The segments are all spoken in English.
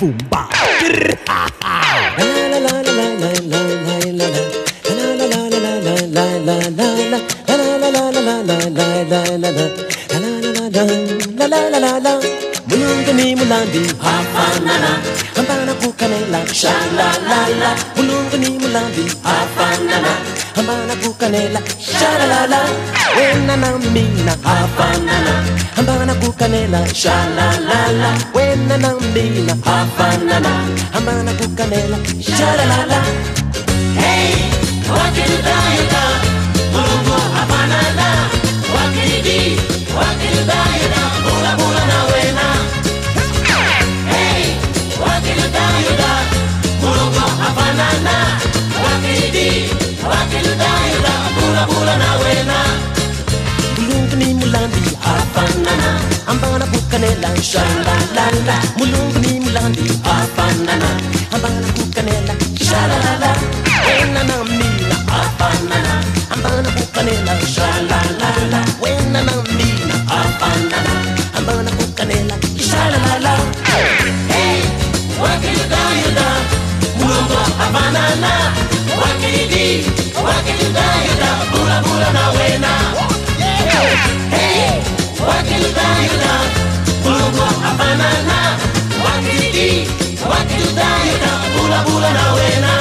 boom ba. La la la la la la la la la. La la la la la la la la la la. La la la la la la la la la la. La la la la la. Mulungu ni mulandi hafanana, hambana kukanela sha la la la. Mulungu ni mulandi hafanana, hambana kukanela sha la la la. Wena na mina hafanana, hambana kukanela sha la la la. Wena na mina hafanana, hambana kukanela sha la la la. Hey, wakiludayuda, mulungu hafanana, wakilidi, wakiludayuda, bula bula na wena. Hey, wakiludayuda, mulungu hafanana, wakilidi, wakiludayuda, bula bula na wena. Mulungu ni mulandi hafanana, hambana kukanela sha la la la. Mulungu ni mulandi hafanana, hambana kukanela sha la la la. Wena na mina hafanana, hambana kukanela sha la la la. Wena na mina hafanana, hambana kukanela sha la la la. Hey, wakiludayuda, mulungu hafanana, wakilidi, wakiludayuda, bula bula na wena. Hey, wakiludayuda, mulungu hafanana, wakilidi, wakiludayuda, bula bula na wena.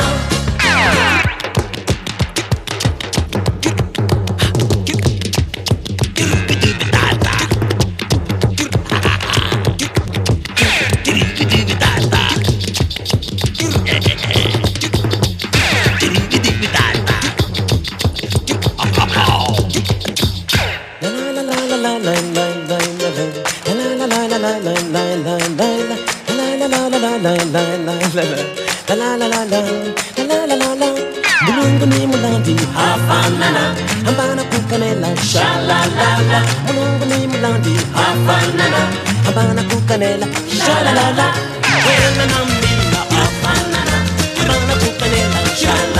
Mulungu ni mulandi hafanana, hambana kukanela sha la la la. Mulungu ni mulandi hafanana, hambana kukanela sha la la la. Wena na mina hafanana, hambana kukanela sha la la la.